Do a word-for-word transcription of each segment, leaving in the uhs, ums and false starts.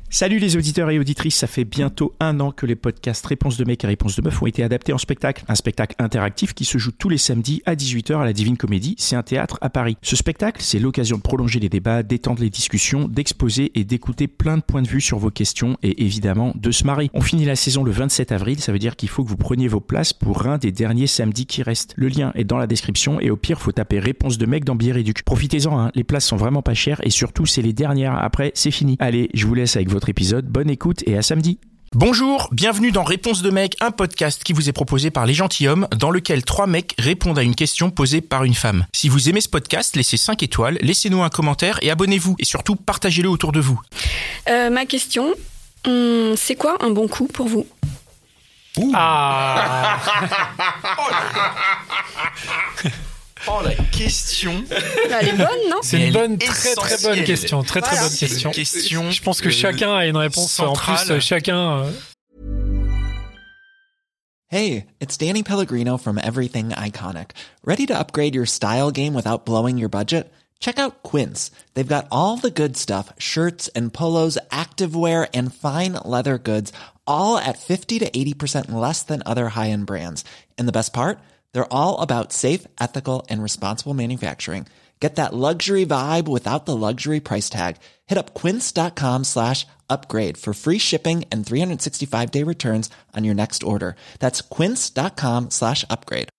Salut les auditeurs et auditrices, ça fait bientôt un an que les podcasts Réponse de mec et Réponse de meuf ont été adaptés en spectacle. Un spectacle interactif qui se joue tous les samedis à dix-huit heures à la Divine Comédie, c'est un théâtre à Paris. Ce spectacle, c'est l'occasion de prolonger les débats, d'étendre les discussions, d'exposer et d'écouter plein de points de vue sur vos questions et évidemment de se marrer. On finit la saison le vingt-sept avril, ça veut dire qu'il faut que vous preniez vos places pour un des derniers samedis qui restent. Le lien est dans la description et au pire, faut taper Réponse de mec dans Bière-Éduc. Profitez-en, hein, les places sont vraiment pas chères et surtout, c'est les dernières. Après, c'est fini. Allez, je vous laisse avec votre épisode. Bonne écoute et à samedi. Bonjour, bienvenue dans Réponse de mec, un podcast qui vous est proposé par Les Gentilshommes, dans lequel trois mecs répondent à une question posée par une femme. Si vous aimez ce podcast, laissez cinq étoiles, laissez-nous un commentaire et abonnez-vous. Et surtout, partagez-le autour de vous. Euh, ma question, hum, c'est quoi un bon coup pour vous ? Ouh. Ah. Oh la question. Elle est bonne, non ? C'est une bonne, très très bonne question, très très Voilà. bonne question. question. Je pense que chacun a une réponse. centrale. En plus, chacun. euh, Hey, it's Danny Pellegrino from Everything Iconic. Ready to upgrade your style game without blowing your budget? Check out Quince. They've got all the good stuff, shirts and polos, activewear and fine leather goods, all at fifty to eighty percent less than other high-end brands. And the best part? They're all about safe, ethical, and responsible manufacturing. Get that luxury vibe without the luxury price tag. Hit up quince.com slash upgrade for free shipping and three sixty-five day returns on your next order. That's quince.com slash upgrade.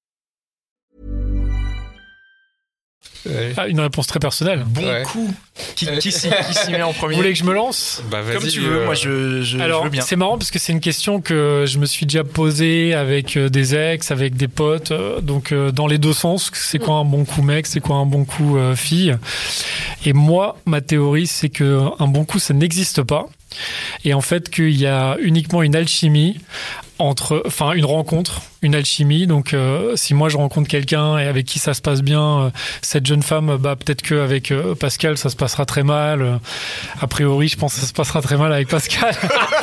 Ouais. Ah, une réponse très personnelle. Bon Ouais. coup. Qui, qui, s'y, qui s'y met en premier? Vous voulez que je me lance ? Bah vas-y. Comme tu veux, euh, moi je, je, Alors, je veux bien. c'est marrant parce que c'est une question que je me suis déjà posée avec euh, des ex, avec des potes, euh, donc euh, dans les deux sens. C'est quoi un bon coup mec, c'est quoi un bon coup euh, fille ? Et moi, ma théorie, c'est que un bon coup, ça n'existe pas. Et en fait, qu'il y a uniquement une alchimie entre, enfin, une rencontre, une alchimie. Donc, euh, si moi je rencontre quelqu'un et avec qui ça se passe bien, euh, cette jeune femme, bah peut-être qu'avec euh, Pascal, ça se passera très mal. Euh, a priori, je pense que ça se passera très mal avec Pascal.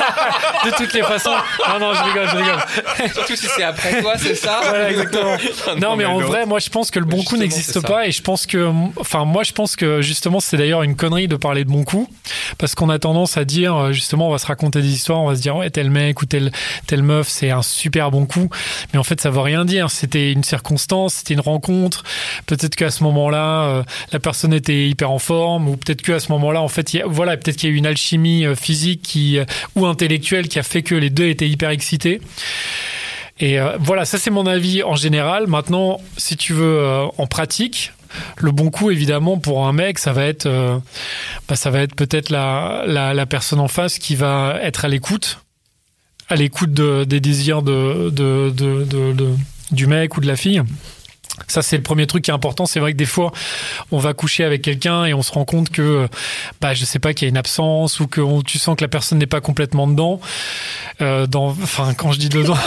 De toutes les façons. Non, non, je rigole, je rigole. Surtout si c'est après toi, c'est ça ? Voilà, exactement. Non, mais en vrai, moi, je pense que le bon coup Justement, n'existe c'est ça. pas et je pense que, enfin, moi, je pense que justement, c'est d'ailleurs une connerie de parler de bon coup parce qu'on a tendance à dire, justement, on va se raconter des histoires, on va se dire, ouais, tel mec ou tel, telle meuf, c'est un super bon coup. Mais en fait, ça veut rien dire. C'était une circonstance, c'était une rencontre. Peut-être qu'à ce moment-là, euh, la personne était hyper en forme ou peut-être qu'à ce moment-là, en fait, il y a, voilà, peut-être qu'il y a eu une alchimie euh, physique qui, euh, ou intellectuelle qui a fait que les deux étaient hyper excités. Et euh, voilà, ça c'est mon avis en général. Maintenant, si tu veux, euh, en pratique, le bon coup, évidemment, pour un mec, ça va être, euh, bah, ça va être peut-être la, la, la personne en face qui va être à l'écoute, à l'écoute de, des désirs de, de, de, de, de, du mec ou de la fille. Ça, c'est le premier truc qui est important. C'est vrai que des fois, on va coucher avec quelqu'un et on se rend compte que, bah, je sais pas, qu'il y a une absence ou que on, tu sens que la personne n'est pas complètement dedans. Euh, dans, enfin, quand je dis dedans,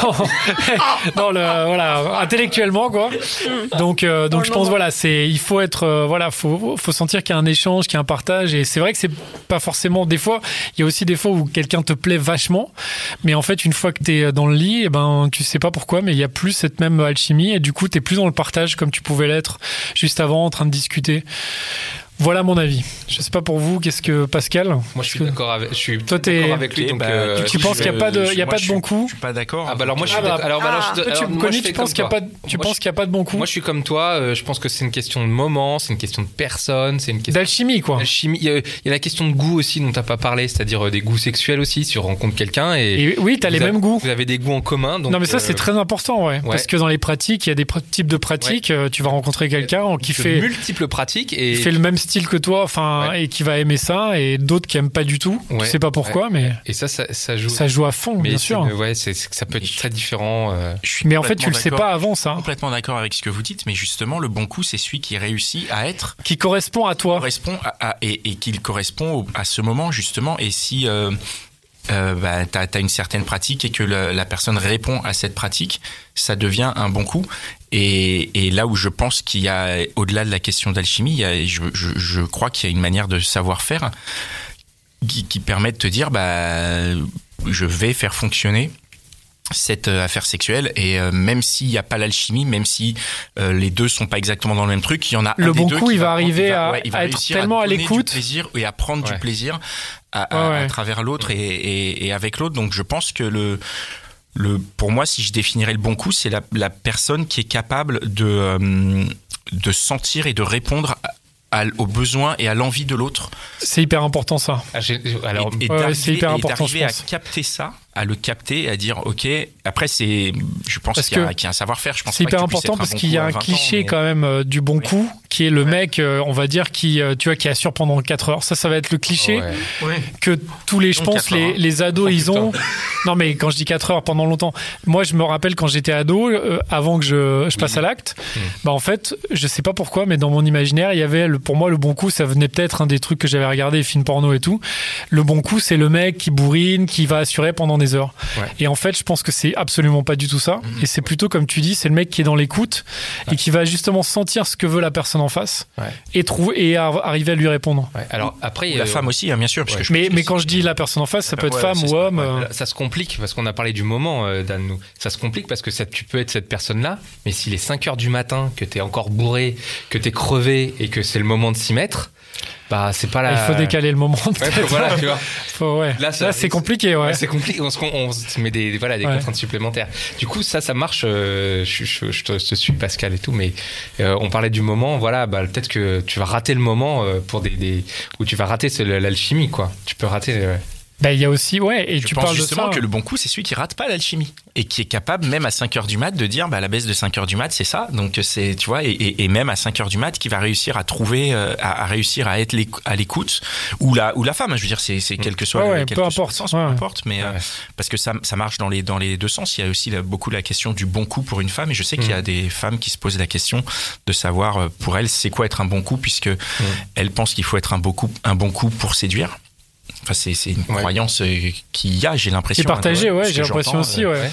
dans le, voilà, intellectuellement, quoi. Donc, euh, donc, je pense, voilà, c'est, il faut être, euh, voilà, faut, faut sentir qu'il y a un échange, qu'il y a un partage. Et c'est vrai que c'est pas forcément, des fois, il y a aussi des fois où quelqu'un te plaît vachement. Mais en fait, une fois que t'es dans le lit, eh ben, tu sais pas pourquoi, mais il y a plus cette même alchimie et du coup, t'es plus dans le partage comme tu pouvais l'être juste avant en train de discuter. Voilà mon avis. Je sais pas pour vous, qu'est-ce que Pascal ? Moi je suis d'accord avec, je suis Toi, t'es- d'accord avec lui. Ok, Donc, bah, euh, du tu coup, penses je- qu'il y a pas de- je- il y a moi, pas de je suis- bon coup ? Je suis pas d'accord. Ah bah alors moi je suis Ah bah, d'accord. Alors, bah, alors, je- Toi, tu alors, me moi, connais, je fais tu penses comme qu'il y a toi. pas de, tu Moi, penses je- qu'il y a pas de bon coup ? Moi je suis comme toi. euh, Je pense que c'est une question de moment, c'est une question de personne, c'est une question D'alchimie, quoi. d'alchimie. Il y, a, il y a la question de goût aussi dont t'as pas parlé, c'est-à-dire euh, des goûts sexuels aussi. Si tu rencontres quelqu'un et, Et oui, t'as vous les avez- mêmes goûts. Vous avez des goûts en commun. Donc, Non, mais ça, euh, c'est très important, ouais. ouais. Parce que dans les pratiques, il y a des pr- types de pratiques. euh, Tu vas rencontrer quelqu'un qui de fait, multiples pratiques et qui fait le même style que toi, enfin, Ouais. et qui va aimer ça, et d'autres qui aiment pas du tout. Ouais. Tu sais pas pourquoi, mais et ça, ça, ça joue. ça joue à fond, mais bien c'est- sûr. Ouais, c'est, c'est que ça peut être très différent. euh. Je suis Mais en fait, tu le complètement sais d'accord. pas avant ça. Complètement d'accord avec ce que vous dites, mais justement, le bon coup, c'est celui qui réussit à être Qui correspond à toi. correspond à, à- et, et qu'il correspond au- à ce moment justement. Et si euh, euh, bah, t'as as une certaine pratique et que le- la personne répond à cette pratique, ça devient un bon coup. Et, et là où je pense qu'il y a, au-delà de la question d'alchimie, il y a, je, je, je crois qu'il y a une manière de savoir faire qui, qui permet de te dire, bah, je vais faire fonctionner cette euh, affaire sexuelle et euh, même s'il n'y a pas l'alchimie, même si euh, les deux sont pas exactement dans le même truc, il y en a le un bon des deux coup qui il va arriver il va, à, ouais, il va à être tellement à, à l'écoute du plaisir et à prendre ouais. du plaisir à, ouais, à, ouais. à travers l'autre et, et, et avec l'autre. Donc je pense que le le pour moi, si je définirais le bon coup, c'est la, la personne qui est capable de euh, de sentir et de répondre à, À, aux besoins et à l'envie de l'autre. C'est hyper important ça. Ah, j'ai- alors, et, et ouais, d'arriver, c'est hyper et important, d'arriver je à pense. capter ça, à le capter, à dire ok. Après c'est, je pense Parce qu'il y a, que qu'il y a un savoir-faire. Je pense c'est pas hyper que tu puisses important être parce bon qu'il y a coup à un vingt ans, cliché mais- quand même euh, du bon Oui. coup qui est le mec, euh, on va dire, qui, euh, tu vois, qui assure pendant quatre heures. Ça, ça va être le cliché ouais. Ouais. que tous les, je Non, pense, quatre heures, les, hein. les ados, Oh, ils ont. putain. Non, mais quand je dis quatre heures pendant longtemps, moi, je me rappelle quand j'étais ado, euh, avant que je, je passe Oui. à l'acte, Mm. bah, en fait, je sais pas pourquoi, mais dans mon imaginaire, il y avait, le, pour moi, le bon coup, ça venait peut-être un des trucs que j'avais regardé, films porno et tout. Le bon coup, c'est le mec qui bourrine, qui va assurer pendant des heures. Ouais. Et en fait, je pense que c'est absolument pas du tout ça. Et c'est plutôt, comme tu dis, c'est le mec qui est dans l'écoute et qui va justement sentir ce que veut la personne en face Ouais. et trouver et ar- arriver à lui répondre. Ouais. Alors après, Ou la euh, femme aussi, hein, bien sûr. Parce ouais. que je Mais, pense que mais c'est- quand je dis la personne en face, ça peut être Ouais, femme c'est ou ça, homme. ouais. euh, ça se complique parce qu'on a parlé du moment, euh, Dan. Nous. Ça se complique parce que ça, tu peux être cette personne-là, mais s'il est cinq heures du matin, que t'es encore bourré, que t'es crevé et que c'est le moment de s'y mettre, bah c'est pas la. Il faut décaler le moment. Ouais, peut-être. voilà, tu vois. Faut- ouais. Là, ça- Là, c'est compliqué, ouais. Ouais, c'est compliqué. On se, on se met des, voilà, des Ouais. contraintes supplémentaires. Du coup, ça, ça marche. euh, je, je, je, te, je te suis, Pascal et tout, mais euh, on parlait du moment. Voilà, bah, peut-être que tu vas rater le moment euh, pour des, des où tu vas rater c'est l'alchimie, quoi. Tu peux rater. euh, Bah, il y a aussi, ouais, et Je tu pense parles de justement ça. que le bon coup, c'est celui qui rate pas l'alchimie et qui est capable, même à cinq heures du mat, de dire bah, la baisse de cinq heures du mat, c'est ça. Donc, c'est, tu vois, et, et, et même à cinq heures du mat, qui va réussir à trouver, euh, à, à réussir à être l'éc- à l'écoute, ou la, ou la femme, hein, je veux dire, c'est, c'est quel que soit Ouais, le, ouais, quel peu que soit importe. le sens, Ouais. peu importe, mais euh, Ouais. parce que ça, ça marche dans les, dans les deux sens. Il y a aussi là, beaucoup la question du bon coup pour une femme, et je sais qu'il y a des femmes qui se posent la question de savoir, euh, pour elles, c'est quoi être un bon coup, puisque elles pensent qu'il faut être un bon coup, un bon coup pour séduire. Enfin, c'est, c'est une Ouais. croyance euh, qu'il y a, j'ai l'impression. Qui est partagé, hein, de- ouais, ce que j'ai l'impression j'entends, aussi, euh, ouais. ouais.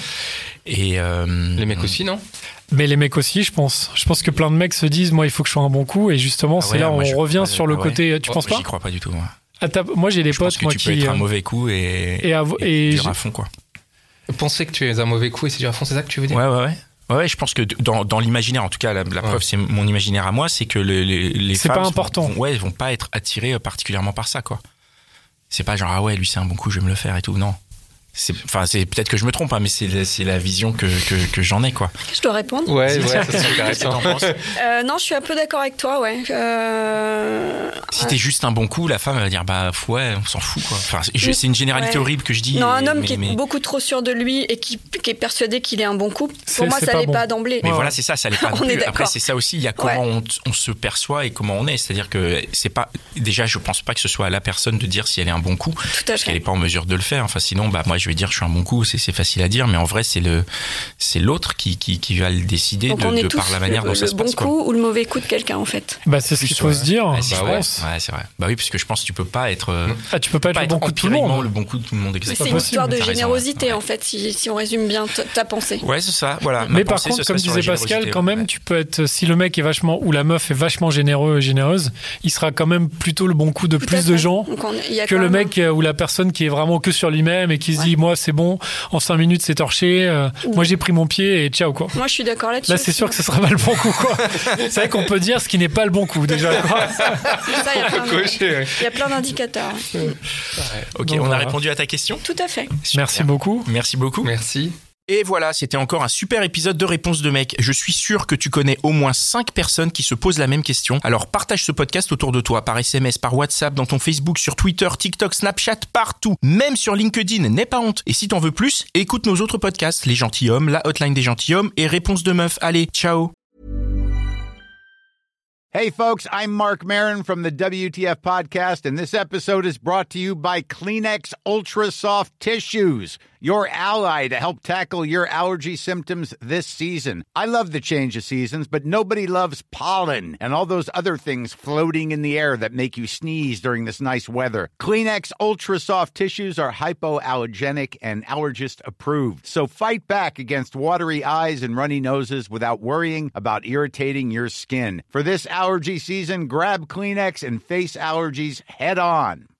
Et euh, Les mecs aussi, non? Mais les mecs aussi, je pense. Je pense que plein de mecs se disent, moi, il faut que je sois un bon coup. Et justement, Ah c'est ouais, là où moi, on je- revient ouais, sur le ah ouais. côté. Tu oh, penses pas J'y crois pas du tout. Moi, À ta- Moi, j'ai des je pense potes, que moi, tu qui. peux être un euh, mauvais coup et, et avo- et dur j'ai- à fond, quoi. Penser que tu es un mauvais coup et c'est dur à fond, c'est ça que tu veux dire? Ouais, ouais, ouais. Ouais, ouais, je pense que dans, dans l'imaginaire, en tout cas, la, la preuve, c'est mon imaginaire à moi, c'est que les, les, les C'est femmes pas vont- important. Vont, ouais, vont pas être attirées particulièrement par ça, quoi. C'est pas genre, ah ouais, lui c'est un bon coup, je vais me le faire et tout. Non. C'est, enfin, c'est peut-être que je me trompe, hein, mais c'est, la- c'est la vision que, que, que j'en ai, quoi. Je dois répondre. Ouais, ouais, ça c'est Qu'est-ce que intéressant. t'en penses ? Euh, non, je suis un peu d'accord avec toi, ouais. Euh... Si t'es juste un bon coup, la femme elle va dire bah ouais, on s'en fout, quoi. Enfin, c'est, je- c'est une généralité Ouais. horrible que je dis. Non, un homme mais, qui est mais, beaucoup trop sûr de lui et qui, qui est persuadé qu'il est un bon coup, C'est- pour moi, c'est ça pas l'est bon. pas d'emblée. mais Ouais, voilà, ouais. c'est ça, ça l'est pas non On est plus. Après, d'accord. c'est ça aussi, il y a comment Ouais. on, on se perçoit et comment on est. C'est-à-dire que c'est pas. Déjà, je pense pas que ce soit à la personne de dire si elle est un bon coup, Tout à parce qu'elle est fait. pas en mesure de le faire. Enfin, sinon, bah moi, je vais dire je suis un bon coup, c'est, c'est facile à dire, mais en vrai, c'est le, c'est l'autre qui, qui, qui va le décider Donc de, on est de tous par la manière le, dont ça le se bon passe, quoi. coup ou le mauvais coup de quelqu'un, en fait. Bah, c'est ce Plus, qu'il faut ouais. se dire. Ouais, c'est je vrai. pense. Ouais, c'est vrai. Bah oui, parce que je pense que tu peux pas être. euh, Ah, tu peux pas pas être le être bon coup de tout le empiriquement monde. le bon coup de tout le monde, C'est exactement. une possible. histoire de T'as raison, générosité, ouais. en fait, si, si on résume bien t- ta pensée. Ouais, c'est ça, voilà. Ma Mais par pensée, contre, ce comme serait sur la disait Pascal, générosité, quand même, ouais. tu peux être, si le mec est vachement, ou la meuf est vachement généreux et généreuse, il sera quand même plutôt le bon coup de Tout à plus de fait. gens Donc on- il y a que quand le même mec euh, ou la personne qui est vraiment que sur lui-même et qui se Ouais. dit, moi, c'est bon, en cinq minutes, c'est torché, euh, moi, j'ai pris mon pied et ciao, quoi. un- Moi, je suis d'accord là-dessus. Là, c'est sûr que ce sera pas le bon coup, quoi. C'est vrai qu'on peut dire ce qui n'est pas le bon coup, déjà, quoi. Ça, il y a plein de- Coché, ouais. il y a plein d'indicateurs. Ok, Donc, on a voilà. répondu à ta question. Tout à fait. Super. Merci beaucoup. Merci beaucoup. Merci. Et voilà, c'était encore un super épisode de Réponse de mec. Je suis sûr que tu connais au moins cinq personnes qui se posent la même question. Alors partage ce podcast autour de toi, par S M S, par WhatsApp, dans ton Facebook, sur Twitter, TikTok, Snapchat, partout. Même sur LinkedIn, n'aie pas honte. Et si t'en veux plus, écoute nos autres podcasts, Les Gentilshommes, La Hotline des Gentilshommes et Réponse de meuf. Allez, ciao. Hey, folks, I'm Mark Maron from the W T F Podcast, and this episode is brought to you by Kleenex Ultra Soft Tissues, your ally to help tackle your allergy symptoms this season. I love the change of seasons, but nobody loves pollen and all those other things floating in the air that make you sneeze during this nice weather. Kleenex Ultra Soft Tissues are hypoallergenic and allergist approved, so fight back against watery eyes and runny noses without worrying about irritating your skin. For this allergy season, grab Kleenex and face allergies head on.